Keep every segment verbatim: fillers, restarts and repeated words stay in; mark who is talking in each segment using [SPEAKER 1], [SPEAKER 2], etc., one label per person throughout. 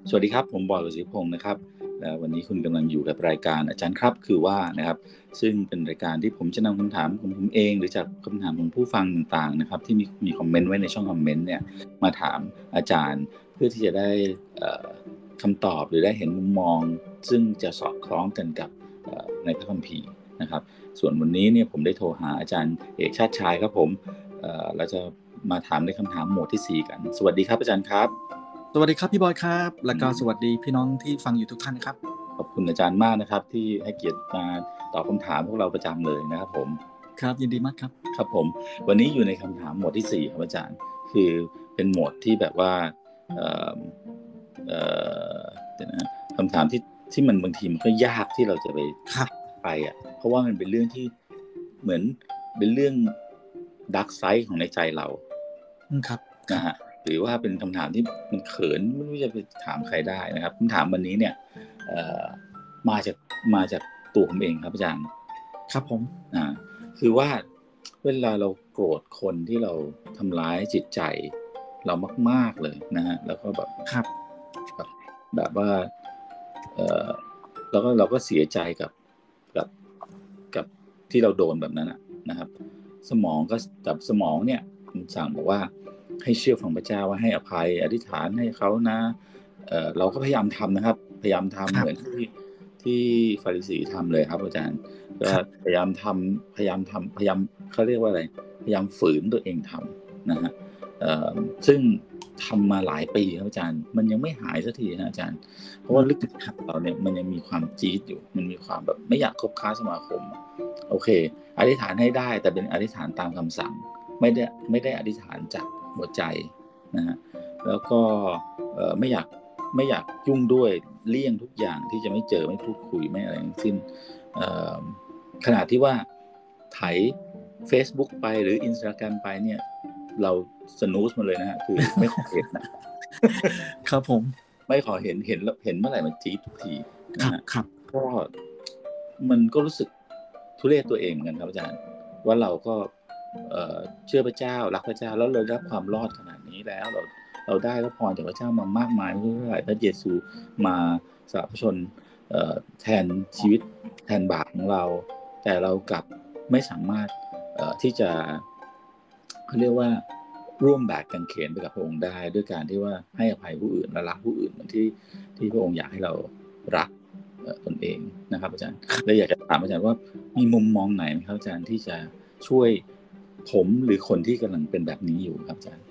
[SPEAKER 1] สวัสดีครับผมบอย ประสิทธิพงศ์นะครับและวันนี้คุณกำลังอยู่กับรายการอาจารย์ครับคือว่านะครับซึ่งเป็นรายการที่ผมจะนำคำถามของผมเองหรือจากคำถามของผู้ฟังต่างๆนะครับที่มีมีคอมเมนต์ไว้ในช่องคอมเมนต์เนี่ยมาถามอาจารย์เพื่อที่จะได้เอ่อคำตอบหรือได้เห็นมุมมองซึ่งจะสอดคล้องกันกับเอ่อในพระคัมภีร์นะครับส่วนวันนี้เนี่ยผมได้โทรหาอาจารย์เอกชาติชายครับผมเอ่อเราจะมาถามในคำถามหมวดที่สี่กันสวัสดีครับอาจารย์ครับ
[SPEAKER 2] สวัสดีครับพี่บอยครับแล้วก็
[SPEAKER 1] อืม
[SPEAKER 2] สวัสดีพี่น้องที่ฟังอยู่ทุกท่านนะครับ
[SPEAKER 1] ขอบคุณอาจารย์มากนะครับที่ให้เกียรติมาตอบคำถามพวกเราประจำเลยนะครับผม
[SPEAKER 2] ครับยินดีมากครับ
[SPEAKER 1] ครับผมวันนี้อยู่ในคำถามหมวดที่สี่ครับอาจารย์คือเป็นหมวดที่แบบว่าเอ่อเอ่อเดี๋ยวนะคำถามที่ที่มันบางทีมันก็ยากที่เราจะไป
[SPEAKER 2] ครับ
[SPEAKER 1] ไปอ่ะเพราะว่ามันเป็นเรื่องที่เหมือนเป็นเรื่องดาร์กไซด์ของในใจเรา
[SPEAKER 2] อืมครับครับ
[SPEAKER 1] นะฮะหรือว่าเป็นคำถามที่มันเขินไม่รู้จะไปถามใครได้นะครับคำถามวันนี้เนี่ยเอ่อ มาจากมาจากตัวผมเองครับอาจารย์
[SPEAKER 2] ครับผม
[SPEAKER 1] อ่าคือว่าเวลาเราโกรธคนที่เราทำร้ายจิตใจเรามากๆเลยนะฮะแล้วก็แบบ
[SPEAKER 2] ครับ
[SPEAKER 1] แบบแบบว่าเอ่อแล้วก็เราก็เสียใจกับกับกับที่เราโดนแบบนั้นอะนะครับสมองก็กับสมองเนี่ยมันสั่งบอกว่าให้เชื่อฟังพระเจ้าว่าให้อภัยอธิษฐานให้เขานะ เอ่อเราก็พยายามทำนะครับพยายาม
[SPEAKER 2] ค
[SPEAKER 1] ทำ
[SPEAKER 2] รับ
[SPEAKER 1] เหมือนที่ที่ฟาริสีทำเลยครับอาจารย์ก็
[SPEAKER 2] ครับ
[SPEAKER 1] พยายามทำพยายามทำพยายามเขาเรียกว่าอะไรพยายามฝืนตัวเองทำนะฮะเอ่อซึ่งทำมาหลายปีครับอาจารย์มันยังไม่หายสักทีนะอาจารย์เพราะ
[SPEAKER 2] อืม
[SPEAKER 1] ว่าลึก
[SPEAKER 2] ครับ
[SPEAKER 1] ๆเราเนี่ยมันยังมีความจี๊ดอยู่มันมีความแบบไม่อยากคบค้าสมาคมโอเคอธิษฐานให้ได้แต่เป็นอธิษฐานตามคำสั่งไม่ได้ไม่ได้อธิษฐานจากหัวใจนะฮะแล้วก็เอ่อไม่อยาก ไม่อยากยุ่งด้วยเลี่ยงทุกอย่างที่จะไม่เจอไม่พูดคุยไม่อะไรทั้งสิ้นขนาดที่ว่าไถ Facebook ไปหรือ Instagram ไปเนี่ยเราสนูสมาเลยนะฮะคือไม่ขอเห็นนะ
[SPEAKER 2] ครับผม
[SPEAKER 1] ไม่ขอเห็นเห็นแล้วเห็นเมื่อไหร่มันจี๊ดทุกที
[SPEAKER 2] ค
[SPEAKER 1] นะฮะ
[SPEAKER 2] รับครับ
[SPEAKER 1] ก็มันก็รู้สึกทุเรศตัวเองเหมือนกันครับอาจารย์ว่าเราก็เอ่อเชื่อพระเจ้ารักพระเจ้าแล้วเราได้รับความรอดขนาดนี้แล้วเราเราได้พระพรจากพระเจ้ามามากมายไม่รู้เท่าไหร่พระเยซูมาสละพระชนเอ่อแทนชีวิตแทนบาปของเราแต่เรากลับไม่สามารถเอ่อที่จะเขาเรียกว่าร่วมแบกกางเขนไปกับพระองค์ได้ด้วยการที่ว่าให้อภัยผู้อื่นและรักผู้อื่นเหมือนที่ที่พระองค์อยากให้เรารักเอ่อตนเองนะครับอาจารย์เลยอยากจะถามอาจารย์ว่ามีมุมมองไหนไหมครับอาจารย์ที่จะช่วยผมหรือคนที่กำลังเป็นแบบนี้อยู่ครับอาจารย์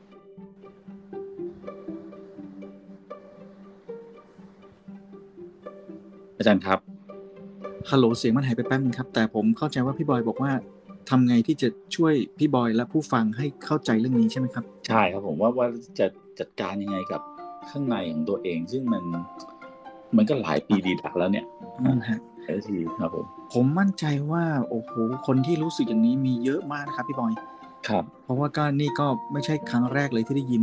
[SPEAKER 1] อาจารย์ครับ
[SPEAKER 2] ฮัลโหลเสียงมันหายไปแป๊บนึงครับแต่ผมเข้าใจว่าพี่บอยบอกว่าทำไงที่จะช่วยพี่บอยและผู้ฟังให้เข้าใจเรื่องนี้ใช่ไหมครับ
[SPEAKER 1] ใช่ครับผมว่าว่าจะจัดการยังไงกับข้างในของตัวเองซึ่งมันมันก็หลายปีดีดักแล้วเนี่ย
[SPEAKER 2] อืมฮะ
[SPEAKER 1] หลายทีครับผม
[SPEAKER 2] ผมมั่นใจว่าโอ้โหคนที่รู้สึกอย่างนี้มีเยอะมากนะครับพี่บอย
[SPEAKER 1] ครับ
[SPEAKER 2] เพราะว่าก็นี่ก็ไม่ใช่ครั้งแรกเลยที่ได้ยิน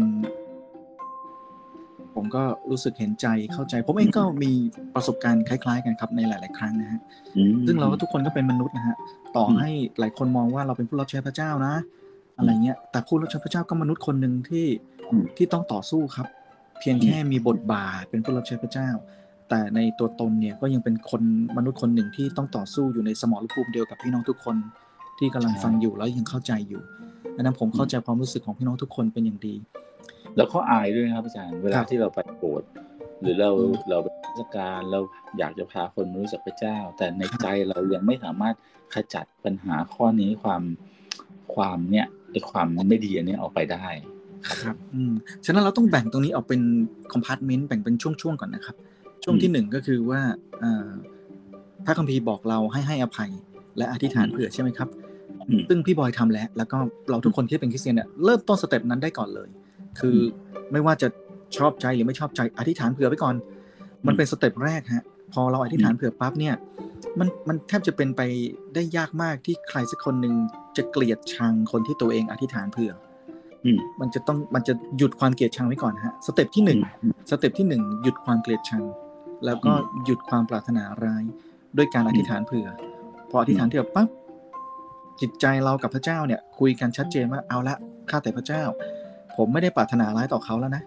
[SPEAKER 2] ผมก็รู้สึกเห็นใจเข้าใจผมเองก็มีประสบการณ์คล้ายๆกันครับในหลายๆครั้งนะฮะ
[SPEAKER 1] อืม
[SPEAKER 2] ซึ่งเราก็ทุกคนก็เป็นมนุษย์นะฮะต่อ
[SPEAKER 1] อืม
[SPEAKER 2] ให้หลายคนมองว่าเราเป็นผู้รับใช้พระเจ้านะอะ
[SPEAKER 1] อืม
[SPEAKER 2] ไรเงี้ยแต่ผู้รับใช้พระเจ้าก็มนุษย์คนหนึ่งที่
[SPEAKER 1] อืม
[SPEAKER 2] ที่ต้องต่อสู้ครับเพียง
[SPEAKER 1] อืม
[SPEAKER 2] แค่มีบทบาทเป็นผู้รับใช้พระเจ้าแต่ในตัวตนเนี่ยก็ยังเป็นคนมนุษย์คนหนึ่งที่ต้องต่อสู้อยู่ในสมรภูมิเดียวกับพี่น้องทุกคนที่กำลัง
[SPEAKER 1] ใช่
[SPEAKER 2] ฟังอยู่แล้วยังเข้าใจอยู่ดังนั้นผม
[SPEAKER 1] อืม
[SPEAKER 2] เข้าใจความรู้สึกของพี่น้องทุกคนเป็นอย่างดี
[SPEAKER 1] แล้วก็อายด้วยนะครับอาจารย์เว
[SPEAKER 2] ครับ
[SPEAKER 1] ลาที่เราไปโบสถ์หรือเรา
[SPEAKER 2] อืม
[SPEAKER 1] เราเป็นราชการเราอยากจะพาคนมารู้จักพระเจ้าแต่ในใจ
[SPEAKER 2] ครับ
[SPEAKER 1] เรายังไม่สามารถขจัดปัญหาข้อนี้ความความเนี่ยไอ้ความไม่ดีอันนี้ออกไปได้ครับผม
[SPEAKER 2] ครับอืมฉะนั้นเราต้องแบ่งตรงนี้ออกเป็นคอมพาร์ตเมนต์แบ่งเป็นช่วงๆก่อนนะครับช่วง
[SPEAKER 1] อืม
[SPEAKER 2] ที่หนึ่งก็คือว่าเอ่อพระคัมภีร์บอกเราให้ให้อภัยและอธิษฐานเผื่อใช่ไหมครับ
[SPEAKER 1] อืม
[SPEAKER 2] ซึ่งพี่บอยทำแล้วแล้วก็เราทุกคนที่เป็นคริสเตียนเนี่ยเริ่มต้นสเต็ปนั้นได้ก่อนเลยคือ
[SPEAKER 1] อืม
[SPEAKER 2] ไม่ว่าจะชอบใจหรือไม่ชอบใจอธิษฐานเผื่อไว้ก่อน
[SPEAKER 1] อืม
[SPEAKER 2] มันเป็นสเต็ปแรกฮะพอเราอธิษฐานเผื่อปั๊บเนี่ยมันมันแทบจะเป็นไปได้ยากมากที่ใครสักคนหนึ่งจะเกลียดชังคนที่ตัวเองอธิษฐานเผื่อ
[SPEAKER 1] อืม
[SPEAKER 2] มันจะต้องมันจะหยุดความเกลียดชังไว้ก่อนฮะสเต็ปที่หนึ่ง
[SPEAKER 1] อืม
[SPEAKER 2] สเต็ปที่หนึ่งหยุดความเกลียดชังแล้วก็
[SPEAKER 1] อืม
[SPEAKER 2] หยุดความปรารถนาร้ายด้วยการอ
[SPEAKER 1] อืม
[SPEAKER 2] ธิษฐานเผื่อพออธิ
[SPEAKER 1] อืม
[SPEAKER 2] ษฐานเผื่อปั๊บจิตใจเรากับพระเจ้าเนี่ยคุยกันชัดเจนว่าเอาละข้าแต่พระเจ้าผมไม่ได้ปรารถนาร้ายต่อเขาแล้วนะ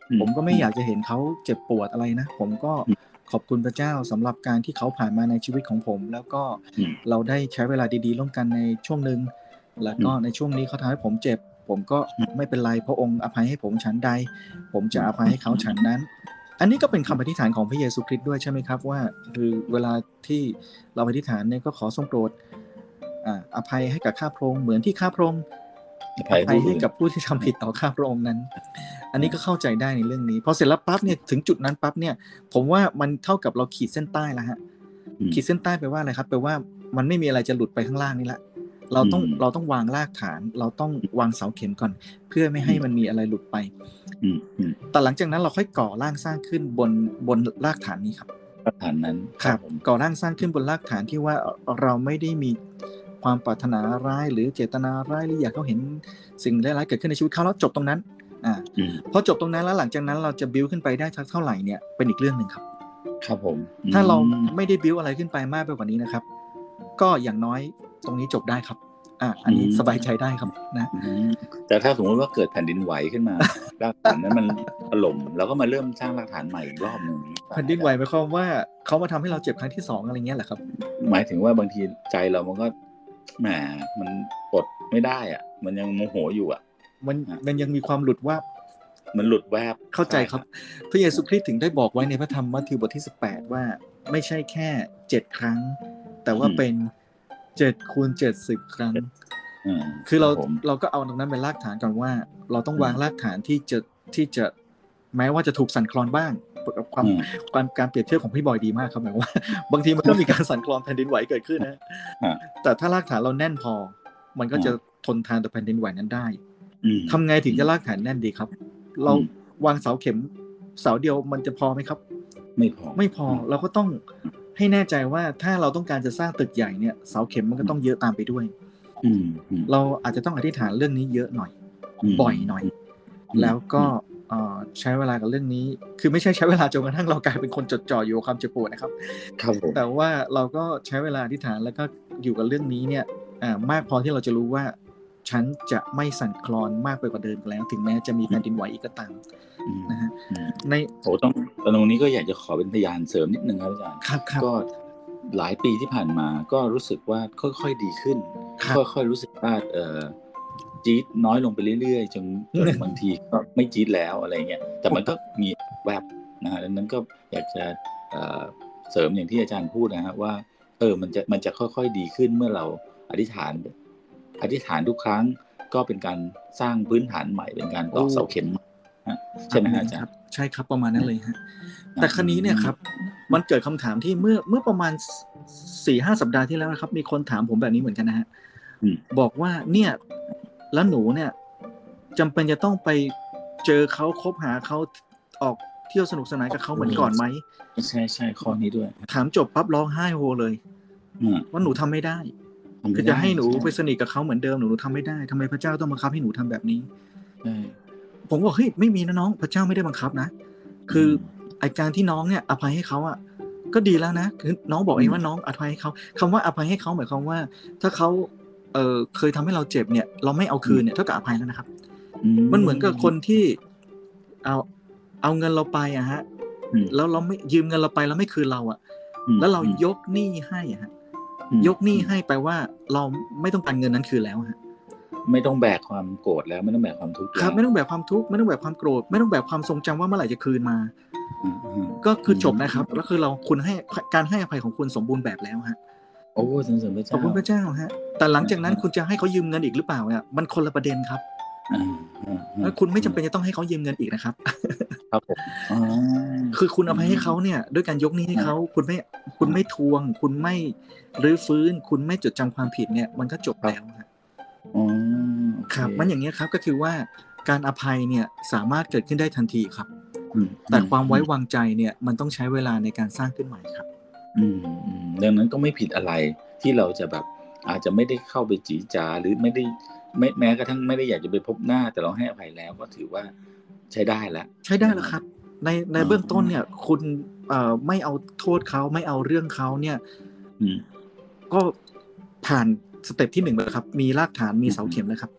[SPEAKER 2] ผมก็ไม่อยากจะเห็นเขาเจ็บปวดอะไรนะผมก็ขอบคุณพระเจ้าสำหรับการที่เขาผ่านมาในชีวิตของผมแล้วก็เราได้ใช้เวลาดีๆร่วมกันในช่วงนึงแล้วก็ในช่วงนี้เขาทำให้ผมเจ็บผมก็ไม่เป็นไรพระองค์อภัยให้ผมฉันใดผมจะอภัยให้เขาฉันนั้นอันนี้ก็เป็นคำอธิษฐานของพระเยซูคริสต์ด้วยใช่ไหมครับว่าคือเวลาที่เราอธิษฐานเนี่ยก็ขอทรงโปรดอภัยให้กับข้าพระองค์เหมือนที่ข้าพระองค์อภัยให้กับผู้ที่ทำผิดต่อข้าพระองค์นั้นอันนี้ก็เข้าใจได้ในเรื่องนี้พอเสร็จแล้วปั๊บเนี่ยถึงจุดนั้นปั๊บเนี่ยผมว่ามันเท่ากับเราขีดเส้นใต้แล้วฮะขีดเส้นใต้แปลว่าอะไรครับแปลว่ามันไม่มีอะไรจะหลุดไปข้างล่างนี่ละเราต้องเราต้องวางรากฐานเราต้องวางเสาเข็มก่อนเพื่อไม่ให้มันมีอะไรหลุดไปแต่หลังจากนั้นเราค่อยก่อร่างสร้างขึ้นบนบนรากฐานนี้ครับ
[SPEAKER 1] รากฐานนั้น
[SPEAKER 2] ครับก่อร่างสร้างขึ้นบนรากฐานที่ว่าเราไม่ได้มีความปรารถนาร้ายหรือเจตนาร้ายหรืออยากเขาเห็นสิ่งร้ายๆเกิดขึ้นในชีวิตเขาแล้วจบตรงนั้นอ่าพอจบตรงนั้นแล้วหลังจากนั้นเราจะบิ้วขึ้นไปได้เท่าไหร่เนี่ยเป็นอีกเรื่องนึงครับ
[SPEAKER 1] ครับผม
[SPEAKER 2] ถ้าเราไม่ได้บิ้วอะไรขึ้นไปมากไปกว่านี้นะครับก็อย่างน้อยตรงนี้จบได้ครับอ่าอันนี้สบายใจได้ครับนะ
[SPEAKER 1] แต่ถ้าสมมติว่าเกิดแผ่นดินไหวขึ้นมารากฐานนั้นมันถล่มเราก็มาเริ่มสร้างรากฐานใหม่อีกรอบนึง
[SPEAKER 2] แผ่นดินไหวหมายความว่าเขามาทำให้เราเจ็บครั้งที่สองอะไรเงี้ยแหละครับ
[SPEAKER 1] หมายถึงว่าบางทีใจเรามันก็แหมมันอดไม่ได้อ่ะมันยังโมโหอยู่อ่ะ
[SPEAKER 2] มันมันยังมีความหลุดว่า
[SPEAKER 1] มันหลุดแวบ
[SPEAKER 2] เข้าใจครับพระเยซูคริสต์ถึงได้บอกไว้ในพระธรรมมัทธิวบทที่สิบแปดว่าไม่ใช่แค่เจ็ดครั้งแต่ว่าเป็นเจ็ดคูณเจ็ดสิบครั้งคือเราเราก็เอาตรงนั้นเป็นรากฐานก่อนว่าเราต้องวางรากฐานที่จะที่จะแม้ว่าจะถูกสั่นคลอนบ้างกับความการการเปรียบเทียบของพี่บอยดีมากครับหมายว่าบางทีมันก็มีการสั่นคลอนแผ่นดินไหวเกิดขึ้นนะแต่ถ้ารากฐานเราแน่นพอมันก็จะทนทานต่อแผ่นดินไหวนั้นได้ทำไงถึงจะรากฐานแน่นดีครับเราวางเสาเข็มเสาเดียวมันจะพอไหมครับ
[SPEAKER 1] ไม่พอ
[SPEAKER 2] ไม่พอเราก็ต้องให้แน่ใจว่าถ้าเราต้องการจะสร้างตึกใหญ่เนี่ยเสาเข็มมันก็ต้องเยอะตามไปด้วยเราอาจจะต้องอธิษฐานเรื่องนี้เยอะหน่อยบ่อยหน่อยแล้วก็ใช้เวลากับเรื่องนี้คือไม่ใช่ใช้เวลาจนกระทั่งเรากลายเป็นคนจดจ่ออยู่กับความเจ็บปวดนะครับแต่ว่าเราก็ใช้เวลาอธิษฐานแล้วก็อยู่กับเรื่องนี้เนี่ยมากพอที่เราจะรู้ว่าฉันจะไม่สั่นคลอนมากไปกว่าเดิมแล้วถึงแม้จะมีแผ่นดินไหวอีกก็ตามนะฮะใน
[SPEAKER 1] โอ้ต้องตรงนี้ก็อยากจะขอเป็นพยานเสริมนิดนึงครับอาจารย์ก็หลายปีที่ผ่านมาก็รู้สึกว่าค่อยๆดีขึ้นค่อยๆรู้สึกว่าเออจี๊ดน้อยลงไปเรื่อยๆจนบางทีก็ไม่จี๊ดแล้วอะไรเงี้ยแต่มันก็มีแวบนะฮะดังนั้นก็อยากจะเสริมอย่างที่อาจารย์พูดนะฮะว่าเออมันจะมันจะค่อยๆดีขึ้นเมื่อเราอธิษฐานอธิษฐานทุกครั้งก็เป็นการสร้างพื้นฐานใหม่เป็นการตอกเสาเข็มใช่ไหมอาจารย์
[SPEAKER 2] ใช่ครับประมาณนั้นเลยฮะแต่ครั้นี้เนี่ยครับมันเกิดคำถามที่เมื่อเมื่อประมาณ สี่ห้า สัปดาห์ที่แล้วนะครับมีคนถามผมแบบนี้เหมือนกันนะฮะบอกว่าเนี่ยแล้วหนูเนี่ยจำเป็นจะต้องไปเจอเขาคบหาเขาออกเที่ยวสนุกสนานกับเขาเหมือนก่อนไหม
[SPEAKER 1] ใช่ใช่ข้อนี้ด้วย
[SPEAKER 2] ถามจบปั๊บร้องไห้โฮเลยว่าหนูทำไม่ได้คือจะให้หนูไปสนิทกับเขาเหมือนเดิมหนูทำไม่ได้ทำไมพระเจ้าต้องบังคับให้หนูทำแบบนี้ผมบอกเฮ้ยไม่มีนะน้องพระเจ้าไม่ได้บังคับนะคือไอ้การที่น้องเนี่ยอภัยให้เขาอ่ะก็ดีแล้วนะคือน้องบอกเองว่าน้องอภัยให้เขาคำว่าอภัยให้เขาหมายความว่าถ้าเขาเออเคยทำให้เราเจ็บเนี่ยเราไม่เอาคืนเนี่ยเท่ากับอภัยแล้วนะครับมันเหมือนกับคนที่เอาเอาเงินเราไปอะฮะแล้วเราไม่ยืมเงินเราไปแล้วไม่คืนเราอะแล้วเรายกหนี้ให้อะฮะยกหนี้ให้แปลว่าเราไม่ต้องการเงินนั้นคืนแล้วฮะ
[SPEAKER 1] ไม่ต้องแบกความโกรธแล้วไม่ต้องแบกความทุกข์
[SPEAKER 2] ครับไม่ต้องแบกความทุกข์ไม่ต้องแบกความโกรธไม่ต้องแบกความทรงจำว่าเมื่อไหร่จะคืนมาก็คือจบนะครับแล้วคือเราคุณให้การให้อภัยของคุณสมบูรณ์แบบแล้วฮะ
[SPEAKER 1] โอ้สรรเสริญพระเจ้า
[SPEAKER 2] ขอบคุณพระเจ้าฮะแต่หลังจากนั้นคุณจะให้เขายืมเงินอีกหรือเปล่าเนี่ยมันคนละประเด็นครับแล้วคุณไม่จำเป็นจะต้องให้เขายืมเงินอีกนะครับ
[SPEAKER 1] ครับผม
[SPEAKER 2] คือคุณอภัยให้เขาเนี่ยด้วยการยกหนี้ให้เขาคุณไม่คุณไม่ทวงคุณไม่รื้อฟื้นคุณไม่จดจำความผิดเนี่ยมันก็จบแล้วครับ
[SPEAKER 1] อ๋อ
[SPEAKER 2] ครับมันอย่างนี้ครับก็คือว่าการอภัยเนี่ยสามารถเกิดขึ้นได้ทันทีครับแต่ความไว้วางใจเนี่ยมันต้องใช้เวลาในการสร้างขึ้นใหม่ครับ
[SPEAKER 1] อืมดังนั้นก็ไม่ผิดอะไรที่เราจะแบบอาจจะไม่ได้เข้าไปจีจ๋าหรือไม่ได้ไม่แม้กระทั่งไม่ได้อยากจะไปพบหน้าแต่เราให้อภัยแล้วก็ถือว่าใช้ได้แล้ว
[SPEAKER 2] ใช้ได้แล้วครับในในเบื้องต้นเนี่ยคุณเอ่อไม่เอาโทษเขาไม่เอาเรื่องเขาเนี่ยก็ผ่านสเต็ปที่หนึ่งแล้วครับมีรากฐานมีเสาเข็มแล้วครับ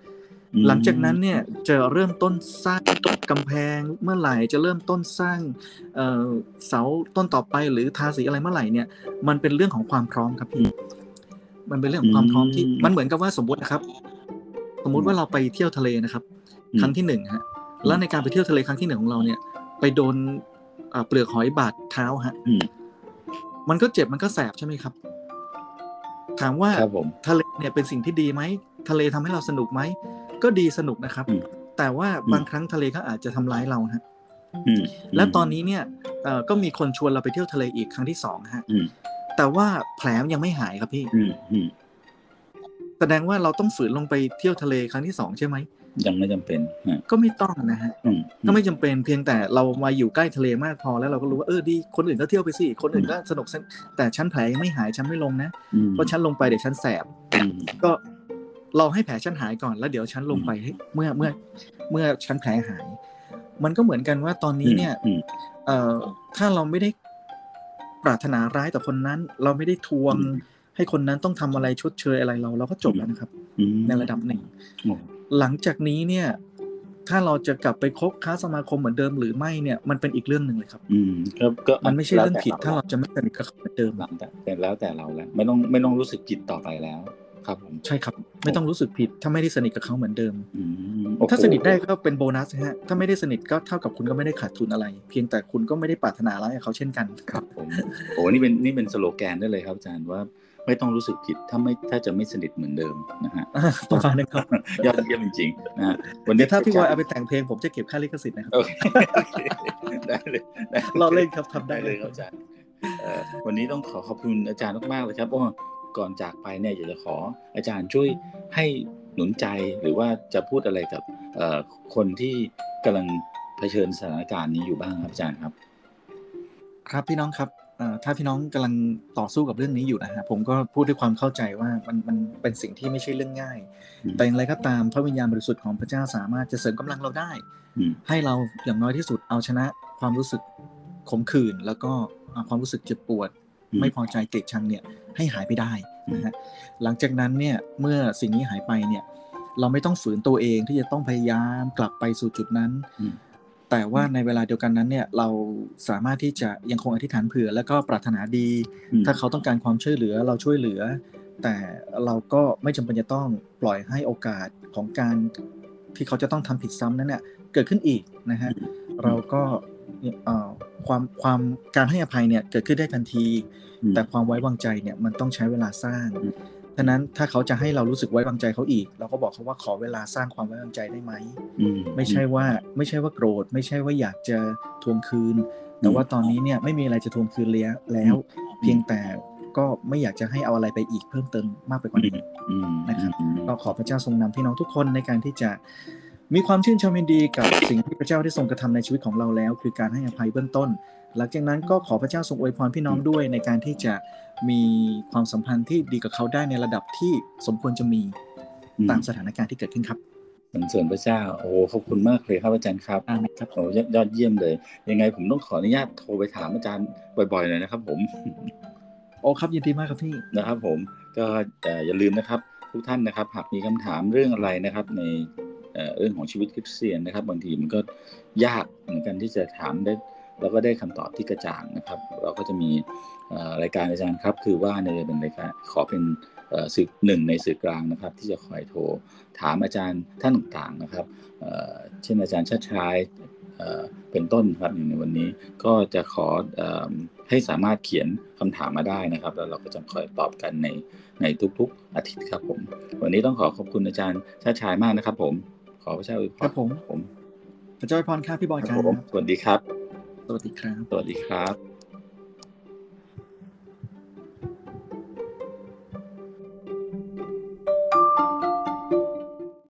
[SPEAKER 2] หลังจากนั้นเนี่ยจะเริ่มต้นสร้างกำแพงเมื่อไหร่จะเริ่มต้นสร้างเอ่อเสาต้นต่อไปหรือทาสีอะไรเมื่อไหร่เนี่ยมันเป็นเรื่องของความพร้อมครับพี่มันเป็นเรื่องของความพร้อมที่มันเหมือนกับว่าสมมตินะครับสมมุติว่าเราไปเที่ยวทะเลนะครับครั้งที่หนึ่งฮะแล้วในการไปเที่ยวทะเลครั้งที่หนึ่งของเราเนี่ยไปโดนเปลือกหอยบาดเท้าฮะมันก็เจ็บมันก็แสบใช่ไหมครับถามว่าทะเลเนี่ยเป็นสิ่งที่ดีไหมทะเลทำให้เราสนุกไหมก็ดีสนุกนะครับแต่ว่าบางครั้งทะเลก็อาจจะทำร้ายเราฮะและตอนนี้เนี่ยก็มีคนชวนเราไปเที่ยวทะเลอีกครั้งที่สองฮะแต่ว่าแผลยังไม่หายครับพี่แสดงว่าเราต้องฝืนลงไปเที่ยวทะเลครั้งที่สองใช่ไหม
[SPEAKER 1] ยังไม่จำเป็น
[SPEAKER 2] ก็ไม่ต้องนะฮะก็ไม่จำเป็นเพียงแต่เรามาอยู่ใกล้ทะเลมากพอแล้วเราก็รู้ว่าเออดีคนอื่นก็เที่ยวไปสิคนอื่นก็สนุกแต่ฉันแผลยังไม่หายฉันไม่ลงนะเพราะฉันลงไปเดี๋ยวฉันแสบก็เราให้แผลฉันหายก่อนแล้วเดี๋ยวฉันลงไปเมื่อเมื่อเมื่อฉันแผลหายมันก็เหมือนกันว่าตอนนี้เนี่ยเอ่อถ้าเราไม่ได้ปรารถนาร้ายต่อคนนั้นเราไม่ได้ทวงให้คนนั้นต้องทำอะไรชดเชยอะไรเราเราก็จบแล้วนะครับในระดับหนึ่งหลังจากนี้เนี่ยถ้าเราจะกลับไปคบค้าสมาคมเหมือนเดิมหรือไม่เนี่ยมันเป็นอีกเรื่องนึงเลยครับ
[SPEAKER 1] อืมก็
[SPEAKER 2] มันไม่ใช่เรื่องผิดถ้าเราจะไม่สนิทกับเขาเหมือนเดิม
[SPEAKER 1] แต่แล้วแต่เราแล้วไม่ต้องไม่ต้องรู้สึกผิดต่อไปแล้วครับผม
[SPEAKER 2] ใช่ครับไม่ต้องรู้สึกผิดถ้าไม่ได้สนิทกับเขาเหมือนเดิมถ้าสนิทได้ก็เป็นโบนัสฮะถ้าไม่ได้สนิทก็เท่ากับคุณก็ไม่ได้ขาดทุนอะไรเพียงแต่คุณก็ไม่ได้ปรารถนาร้ายกับเขาเช่นกัน
[SPEAKER 1] ครับผมโอ้นี่เป็นนี่เป็นสโลแกนได้เลยครับอาจารย์ว่าไม่ต้องรู้สึกผิดถ้าไม่ถ้าจะไม่สนิทเหมือนเดิมนะฮะ
[SPEAKER 2] ประมาณนั้นครับ
[SPEAKER 1] ยอดเยี่ยมจริงๆนะ
[SPEAKER 2] วันนี้ถ้าพี่บอยเอาไปแต่งเพลงผมจะเก็บค่าลิขสิทธิ์นะครับ
[SPEAKER 1] ได้เลย
[SPEAKER 2] เราเล่นครับทำได้
[SPEAKER 1] เลยครับอาจารย์วันนี้ต้องขอขอบคุณอาจารย์มากๆเลยครับโอ้ก่อนจากไปเนี่ยอยากจะขออาจารย์ช่วยให้หนุนใจหรือว่าจะพูดอะไรกับคนที่กำลังเผชิญสถานการณ์นี้อยู่บ้างครับอาจารย์ครับ
[SPEAKER 2] ครับพี่น้องครับถ้าพี่น้องกำลังต่อสู้กับเรื่องนี้อยู่นะฮะผมก็พูดด้วยความเข้าใจว่ามันมันเป็นสิ่งที่ไม่ใช่เรื่องง่ายแต่อย่างไรก็ตามพระวิญญาณบริสุทธิ์ของพระเจ้าสามารถจะเสริมกำลังเราได้ให้เราอย่างน้อยที่สุดเอาชนะความรู้สึกขมขื่นแล้วก็ความรู้สึกเจ็บปวดไม่พอใจเกลียดชังเนี่ยให้หายไปได้นะฮะหลังจากนั้นเนี่ยเมื่อสิ่งนี้หายไปเนี่ยเราไม่ต้องฝืนตัวเองที่จะต้องพยายามกลับไปสู่จุดนั้นแต่ว่าในเวลาเดียวกันนั้นเนี่ยเราสามารถที่จะยังคงอธิษฐานเผื่อแล้วก็ปรารถนาดีถ้าเขาต้องการความช่วยเหลือเราช่วยเหลือแต่เราก็ไม่จำเป็นจะต้องปล่อยให้โอกาสของการที่เขาจะต้องทำผิดซ้ำนั้นเนี่ยเกิดขึ้นอีกนะฮะเราก็ความความการให้อภัยเนี่ยเกิดขึ้นได้ทันทีแต่ความไว้วางใจเนี่ยมันต้องใช้เวลาสร้างฉะนั้นถ้าเขาจะให้เรารู้สึกไว้วางใจเขาอีกเราก็บอกเขาว่าขอเวลาสร้างความไว้วางใจได้ไหมไม่ใช่ว่าไม่ใช่ว่าโกรธไม่ใช่ว่าอยากจะทวงคืนแต่ว่าตอนนี้เนี่ยไม่มีอะไรจะทวงคืนแล้วแล้วเพียงแต่ก็ไม่อยากจะให้เอาอะไรไปอีกเพิ่มเติมมากไปกว่านี้นะครับก็ขอพระเจ้าทรงนำพี่น้องทุกคนในการที่จะมีความชื่นชมยินดีกับสิ่งที่พระเจ้าได้ทรงกระทำในชีวิตของเราแล้วคือการให้อภัยเบื้องต้นหลังจากนั้นก็ขอพระเจ้าทรงอวยพรพี่น้องด้วยในการที่จะมีความสัมพันธ์ที่ดีกับเขาได้ในระดับที่สมควรจะมีตามสถานการณ์ที่เกิดขึ้นครับ
[SPEAKER 1] สรรเสริญพระเจ้าโอ้ขอบคุณมากเลยครับอาจารย์ครับ
[SPEAKER 2] ครับ
[SPEAKER 1] โอ้ยอดเยี่ยมเลยยังไงผมต้องขออนุญาตโทรไปถามอาจารย์บ่อยๆหน่อยนะครับผม
[SPEAKER 2] โอ้ครับยินดีมากครับพี่
[SPEAKER 1] นะครับผมก็อย่าลืมนะครับทุกท่านนะครับหากมีคำถามเรื่องอะไรนะครับในเรื่องของชีวิตคริสเตียนนะครับบางทีมันก็ยากเหมือนกันที่จะถามได้แล้วก็ได้คำตอบที่กระจ่างนะครับเราก็จะมีรายการอาจารย์ครับคือว่าในเป็นรายการขอเป็นสื่อหนึ่งในสื่อกลางนะครับที่จะคอยโทรถามอาจารย์ท่านต่างๆนะครับเช่นอาจารย์ชาติชายเป็นต้นครับในวันนี้ก็จะขอให้สามารถเขียนคำถามมาได้นะครับแล้วเราก็จะคอยตอบกันในในทุกๆอาทิตย์ครับผมวันนี้ต้องขอขอบคุณอาจารย์ชาติชายมากนะครับผมขอพระเจ้าอวยพร
[SPEAKER 2] ครับผมผมพระเจ้าอวยพรครับพี่บอยครับ
[SPEAKER 1] สวัสดีครับ
[SPEAKER 2] สวัสดีครับ
[SPEAKER 1] สวัสดีครับ